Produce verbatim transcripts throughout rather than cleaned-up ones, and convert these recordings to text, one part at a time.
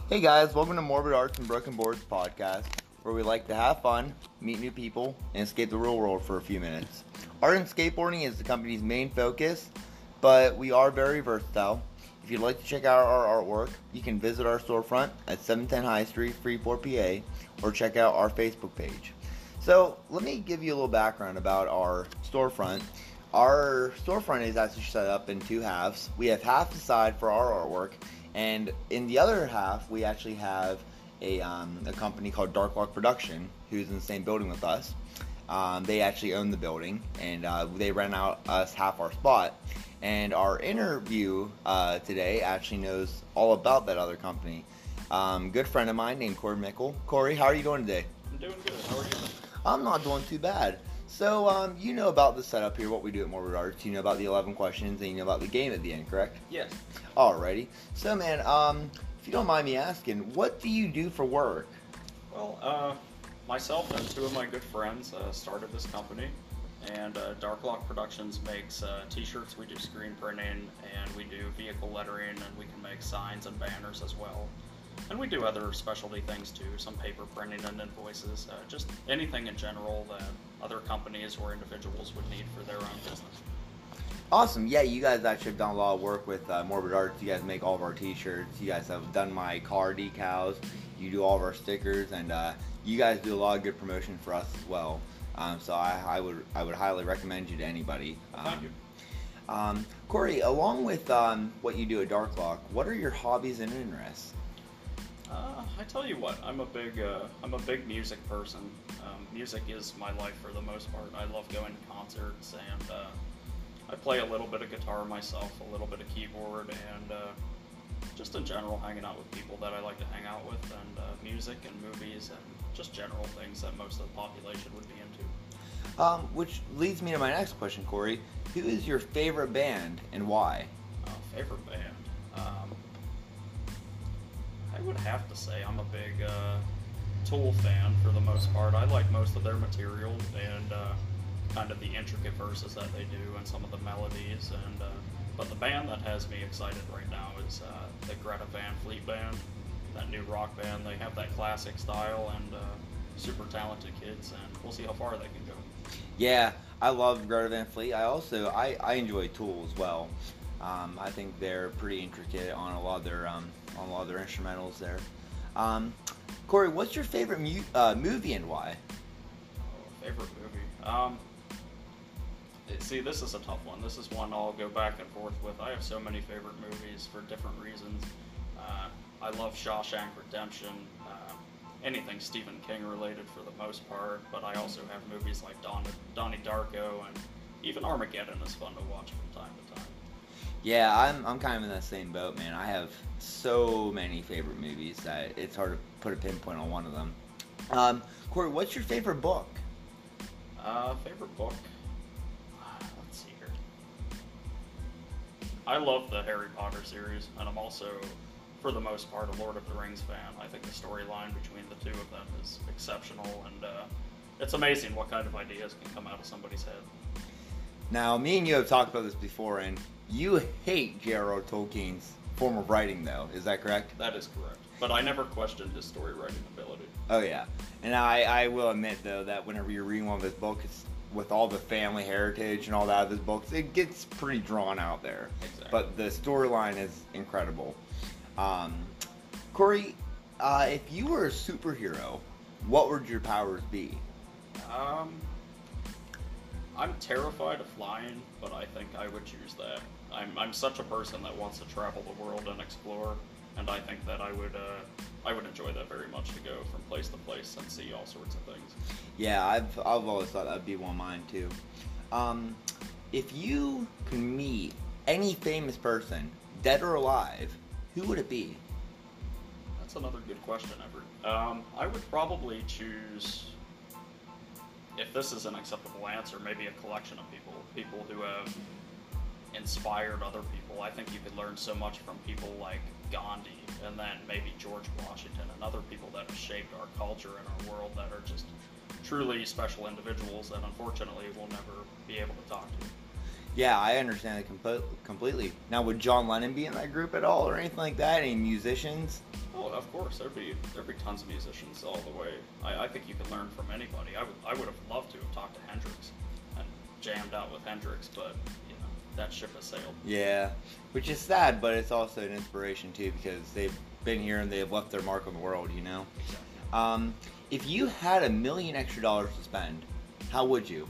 Hey guys, welcome to Morbid Arts and Broken Boards podcast, where we like to have fun, meet new people, and escape the real world for a few minutes. Art and skateboarding is the company's main focus, but we are very versatile. If you'd like to check out our artwork, you can visit our storefront at seven ten High Street, Freeport, P A, or check out our Facebook page. So, let me give you a little background about our storefront. Our storefront is actually set up in two halves. We have half the side for our artwork, and in the other half, we actually have a, um, a company called Darklock Production, who's in the same building with us. Um, they actually own the building, and uh, they rent out us half our spot. And our interview uh, today actually knows all about that other company. Um, good friend of mine named Corey Mickle. Corey, how are you doing today? I'm doing good. How are you? I'm not doing too bad. So, um, you know about the setup here, what we do at Morbid Arts. You know about the eleven questions, and you know about the game at the end, correct? Yes. Alrighty. So, man, um, if you don't mind me asking, what do you do for work? Well, uh, myself and two of my good friends uh, started this company, and uh, Darklock Productions makes uh, t-shirts. We do screen printing, and we do vehicle lettering, and we can make signs and banners as well. And we do other specialty things too, some paper printing and invoices, uh, just anything in general that other companies or individuals would need for their own business. Awesome. Yeah, you guys actually have done a lot of work with uh, Morbid Arts. You guys make all of our t-shirts. You guys have done my car decals. You do all of our stickers, and uh, you guys do a lot of good promotion for us as well. Um, so I, I would I would highly recommend you to anybody. Um, Thank you. Um, Corey, along with um, what you do at Darklock, what are your hobbies and interests? Uh, I tell you what, I'm a big, uh, I'm a big music person. Um, music is my life for the most part. I love going to concerts, and uh, I play a little bit of guitar myself, a little bit of keyboard, and uh, just in general hanging out with people that I like to hang out with, and uh, music and movies and just general things that most of the population would be into. Um, which leads me to my next question, Corey. Who is your favorite band and why? Uh, favorite band? Um, I would have to say I'm a big uh, Tool fan for the most part. I like most of their material and uh, kind of the intricate verses that they do and some of the melodies. And uh, but the band that has me excited right now is uh, the Greta Van Fleet band, that new rock band. They have that classic style and uh, super talented kids, and we'll see how far they can go. Yeah, I love Greta Van Fleet. I also I, I enjoy Tool as well. Um, I think they're pretty intricate on a lot of their um, on a lot of their instrumentals there. Um, Corey, what's your favorite mu- uh, movie and why? Oh, favorite movie? Um, it- see, this is a tough one. This is one I'll go back and forth with. I have so many favorite movies for different reasons. Uh, I love Shawshank Redemption. Uh, anything Stephen King related for the most part, but I also have movies like Don- Donnie Darko, and even Armageddon is fun to watch from time to time. Yeah, I'm I'm kind of in that same boat, man. I have so many favorite movies that it's hard to put a pinpoint on one of them. Um, Corey, what's your favorite book? Uh, favorite book? Let's see here. I love the Harry Potter series, and I'm also, for the most part, a Lord of the Rings fan. I think the storyline between the two of them is exceptional, and uh, it's amazing what kind of ideas can come out of somebody's head. Now, me and you have talked about this before, and you hate J R R Tolkien's form of writing, though. Is that correct? That is correct. But I never questioned his story writing ability. Oh, yeah. And I, I will admit, though, that whenever you're reading one of his books, with all the family heritage and all that of his books, it gets pretty drawn out there. Exactly. But the storyline is incredible. Um, Corey, uh, if you were a superhero, what would your powers be? Um, I'm terrified of flying, but I think I would choose that. I'm I'm such a person that wants to travel the world and explore, and I think that I would uh, I would enjoy that very much, to go from place to place and see all sorts of things. Yeah, I've I've always thought that'd be one of mine too. Um, if you could meet any famous person, dead or alive, who would it be? That's another good question, Everett. Um, I would probably choose, if this is an acceptable answer, maybe a collection of people, people who have inspired other people. I think you could learn so much from people like Gandhi, and then maybe George Washington, and other people that have shaped our culture and our world that are just truly special individuals that unfortunately we'll never be able to talk to. Yeah, I understand it compo- completely. Now, would John Lennon be in that group at all, or anything like that? Any musicians? Oh, of course, there'd be there'd be tons of musicians all the way. I, I think you could learn from anybody. I would I would have loved to have talked to Hendrix and jammed out with Hendrix, but you know that ship has sailed. Yeah, which is sad, but it's also an inspiration too because they've been here and they've left their mark on the world. You know, um, if you had a million extra dollars to spend, how would you?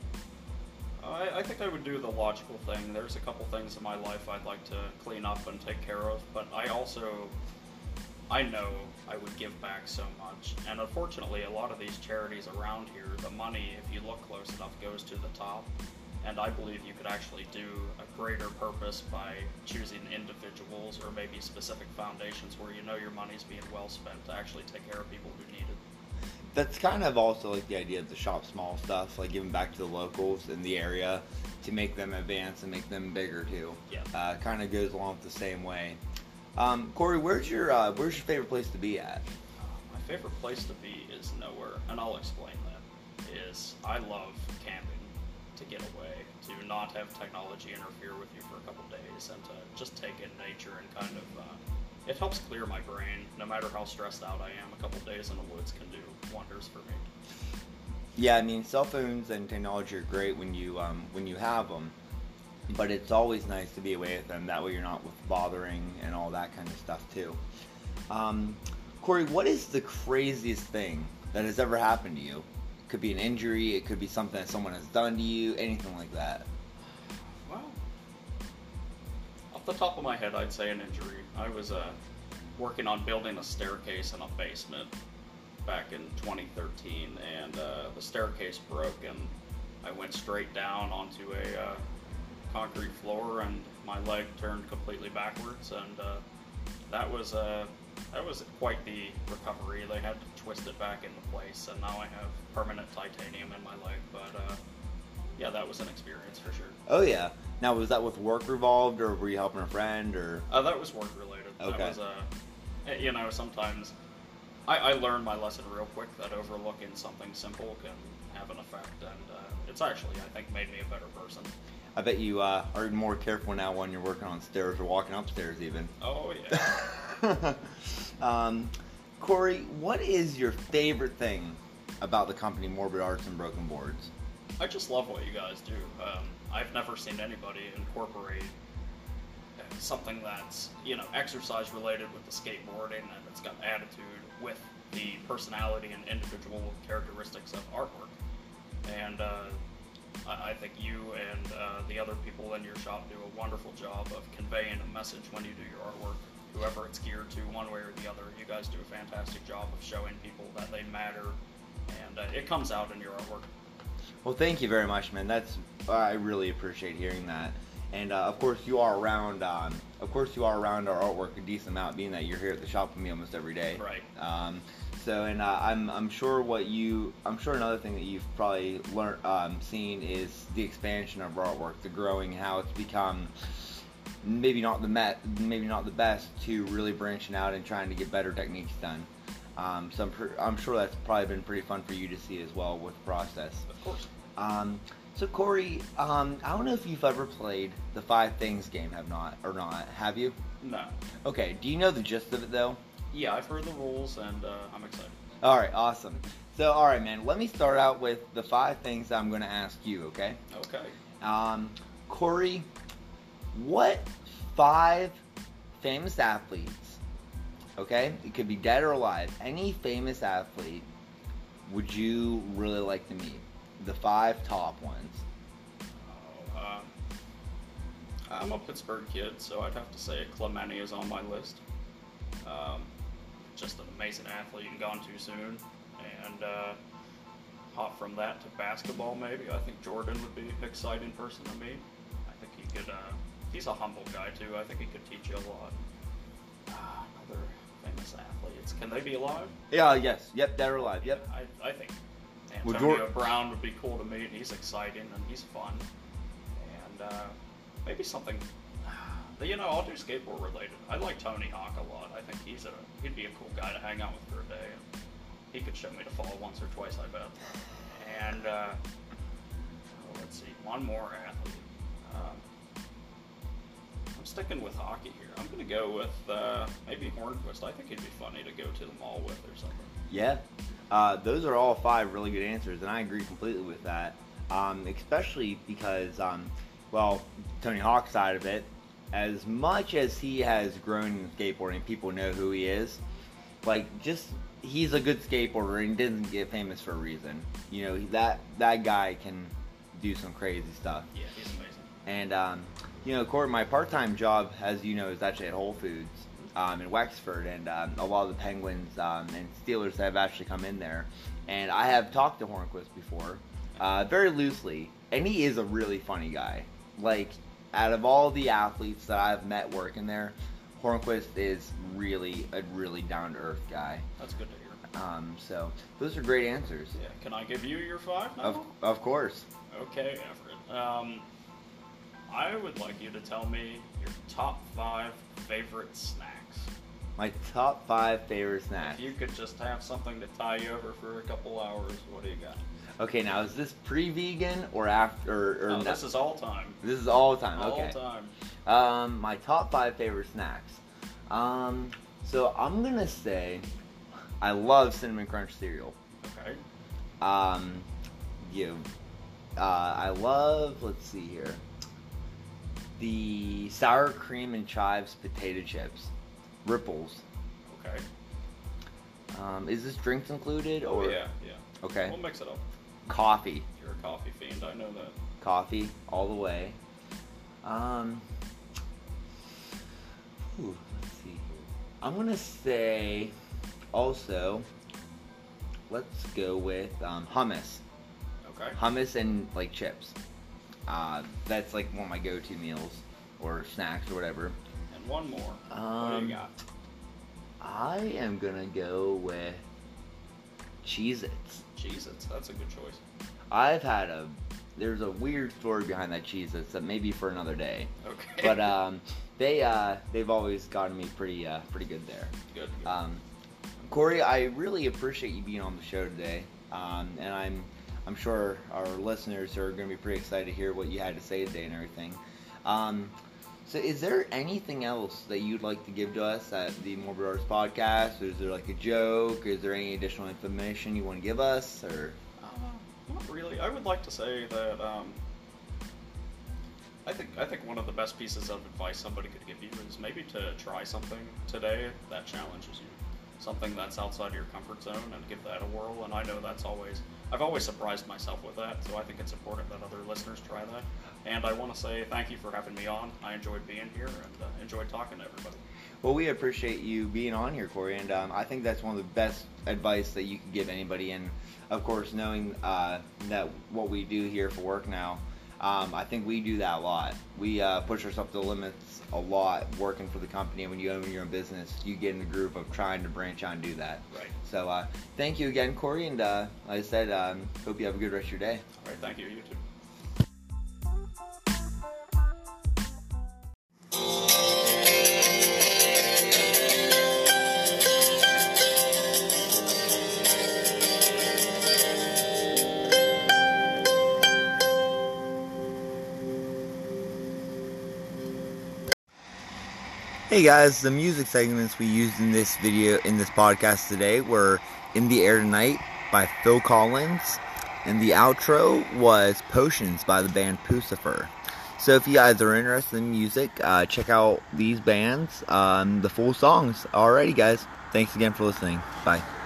I, I think I would do the logical thing. There's a couple things in my life I'd like to clean up and take care of, but I also, I know I would give back so much. And unfortunately, a lot of these charities around here, the money, if you look close enough, goes to the top. And I believe you could actually do a greater purpose by choosing individuals or maybe specific foundations where you know your money's being well spent to actually take care of people who need it. That's kind of also like the idea of the shop small stuff, like giving back to the locals in the area to make them advance and make them bigger too. Yeah. Uh, kind of goes along the same way. Um, Corey, where's your uh, where's your favorite place to be at? My favorite place to be is nowhere, and I'll explain that. Is I love camping, to get away, to not have technology interfere with you for a couple days, and to just take in nature and kind of. Uh, It helps clear my brain. No matter how stressed out I am, a couple days in the woods can do wonders for me. Yeah, I mean, cell phones and technology are great when you um, when you have them, but it's always nice to be away with them. That way, you're not with bothering and all that kind of stuff too. Um, Corey, what is the craziest thing that has ever happened to you? It could be an injury. It could be something that someone has done to you. Anything like that. Well, off the top of my head, I'd say an injury. I was uh, working on building a staircase in a basement back in twenty thirteen, and uh, the staircase broke, and I went straight down onto a uh, concrete floor, and my leg turned completely backwards, and uh, that was uh, that was quite the recovery. They had to twist it back into place, and now I have permanent titanium in my leg. But uh, yeah, that was an experience for sure. Oh yeah. Now, was that with work involved, or were you helping a friend, or? Uh, that was work related. Okay. That was, uh, you know, sometimes I, I learned my lesson real quick that overlooking something simple can have an effect, and uh, it's actually, I think, made me a better person. I bet you uh, are more careful now when you're working on stairs or walking upstairs, even. Oh yeah. um, Corey, what is your favorite thing about the company Morbid Arts and Broken Boards? I just love what you guys do. Um, I've never seen anybody incorporate something that's, you know, exercise related with the skateboarding, and it's got attitude with the personality and individual characteristics of artwork. And uh, I, I think you and uh, the other people in your shop do a wonderful job of conveying a message when you do your artwork. Whoever it's geared to, one way or the other, you guys do a fantastic job of showing people that they matter, and uh, it comes out in your artwork. Well, thank you very much, man. That's I really appreciate hearing that. And uh, of course, you are around. Um, of course, you are around our artwork a decent amount, being that you're here at the shop with me almost every day. Right. Um, so, and uh, I'm I'm sure what you I'm sure another thing that you've probably learned um, seen is the expansion of our artwork, the growing, how it's become maybe not the met, maybe not the best to really branching out and trying to get better techniques done. Um, so I'm, pr- I'm sure that's probably been pretty fun for you to see as well with the process. Of course. Um, so Corey, um, I don't know if you've ever played the Five Things game, have not or not? Have you? No. Okay. Do you know the gist of it though? Yeah, I've heard the rules, and uh, I'm excited. All right. Awesome. So, all right, man. Let me start out with the five things that I'm going to ask you. Okay. Okay. Um, Corey, what five famous athletes? Okay, it could be dead or alive. Any famous athlete would you really like to meet? The five top ones. Oh, um, I'm a Pittsburgh kid, so I'd have to say Clemente is on my list. Um, just an amazing athlete and gone too soon. And uh, hop from that to basketball, maybe. I think Jordan would be an exciting person to meet. I think he could. Uh, he's a humble guy too. I think he could teach you a lot. Uh, another famous athletes. Can they be alive? Yeah. Yes. Yep. Dead or alive. Yep. I, I think Well, Antonio Jor- Brown would be cool to meet. He's exciting and he's fun. And uh, maybe something. You know, I'll do skateboard related. I like Tony Hawk a lot. I think he's a he'd be a cool guy to hang out with for a day. And he could show me to fall once or twice, I bet. And uh, oh, let's see, one more athlete. Uh, I'm sticking with hockey here. I'm gonna go with uh, maybe Hornquist. I think he'd be funny to go to the mall with or something. Yeah, uh, those are all five really good answers, and I agree completely with that. Um, especially because, um, well, Tony Hawk's side of it, as much as he has grown in skateboarding, people know who he is. Like, just he's a good skateboarder and doesn't get famous for a reason. You know, that that guy can do some crazy stuff. Yeah, he's amazing. And um, you know, Corey, my part-time job, as you know, is actually at Whole Foods um, in Wexford, and um, a lot of the Penguins um, and Steelers have actually come in there. And I have talked to Hornquist before, uh, very loosely, and he is a really funny guy. Like, out of all the athletes that I've met working there, Hornquist is really a really down-to-earth guy. That's good to hear. Um, so those are great answers. Yeah. Can I give you your five now? Of of course. Okay, Everett. Um, I would like you to tell me your top five favorite snacks. My top five favorite snacks. If you could just have something to tie you over for a couple hours, what do you got? Okay, now is this pre-vegan or after? Or, or No, no? this is all time. This is all the time. All Okay. time. Um, my top five favorite snacks. Um, so I'm gonna say I love Cinnamon Crunch cereal. Okay. Um, you. Uh, I love. Let's see here. The sour cream and chives potato chips, Ripples. Okay. Um, is this drinks included Oh, or? yeah, yeah. Okay. We'll mix it up. Coffee. You're a coffee fiend, I know that. Coffee all the way. Um, whew, let's see. I'm gonna say also. Let's go with um, hummus. Okay. Hummus and like chips. Uh, that's like one of my go-to meals or snacks or whatever. And one more. Um, what do you got? I am gonna go with Cheez-Its. Cheez-Its. That's a good choice. I've had a there's a weird story behind that Cheez-Its that maybe for another day. Okay. But um, they uh, they've always gotten me pretty uh, pretty good there. Good. good. Um, Corey, I really appreciate you being on the show today, um, and I'm I'm sure our listeners are going to be pretty excited to hear what you had to say today and everything. Um, so, is there anything else that you'd like to give to us at the Morbid Arts Podcast? Or is there like a joke? Or is there any additional information you want to give us? Or Uh, not really. I would like to say that um, I think I think one of the best pieces of advice somebody could give you is maybe to try something today that challenges you, something that's outside your comfort zone, and give that a whirl. And I know that's always I've always surprised myself with that, so I think it's important that other listeners try that. And I want to say thank you for having me on. I enjoyed being here and uh, enjoyed talking to everybody. Well, we appreciate you being on here, Corey, and um, I think that's one of the best advice that you can give anybody. And of course, knowing uh, that what we do here for work now, um, I think we do that a lot. We uh, push ourselves to the limits a lot working for the company. And when you own your own business, you get in the groove of trying to branch out and do that. Right. So uh, thank you again, Corey, and uh, like I said, um, hope you have a good rest of your day. All right. Thank you. You too. Hey guys, the music segments we used in this video, in this podcast today were In the Air Tonight by Phil Collins, and the outro was Potions by the band Pucifer. So if you guys are interested in music, uh, check out these bands, um, the full songs. Alrighty guys, thanks again for listening. Bye.